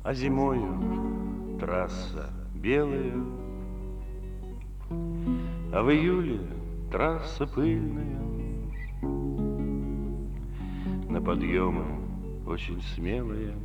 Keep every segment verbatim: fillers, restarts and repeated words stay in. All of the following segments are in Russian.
А зимою трасса белая, а в июле трасса пыльная. На подъемы очень смелые,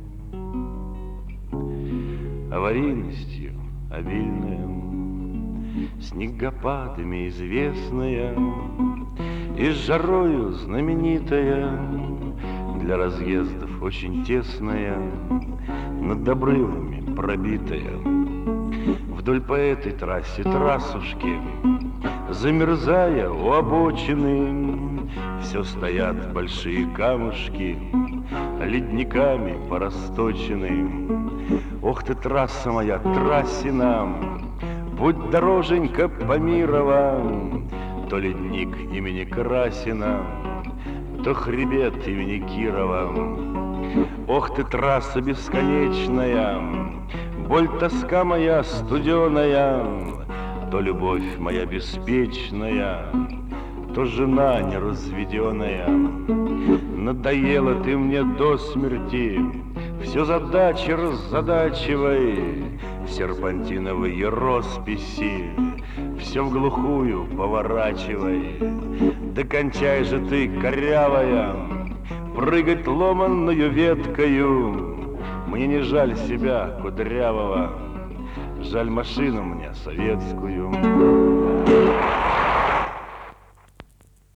аварийностью обильная, снегопадами известная и с жарою знаменитая, для разъездов очень тесная, над обрывами пробитая. Вдоль по этой трассе трассушки, замерзая у обочины, все стоят большие камушки, ледниками порасточены. Ох ты, трасса моя, трассина, будь дороженька Помирова, то ледник имени Красина, то хребет имени Кирова. Ох ты, трасса бесконечная, боль, тоска моя студеная, то любовь моя беспечная, то жена неразведенная. Надоела ты мне до смерти, все задачи раззадачивай, серпантиновые росписи все в глухую поворачивай. Да кончай же ты, корявая, прыгать ломанную веткою. Мне не жаль себя, кудрявого, жаль машину мне советскую.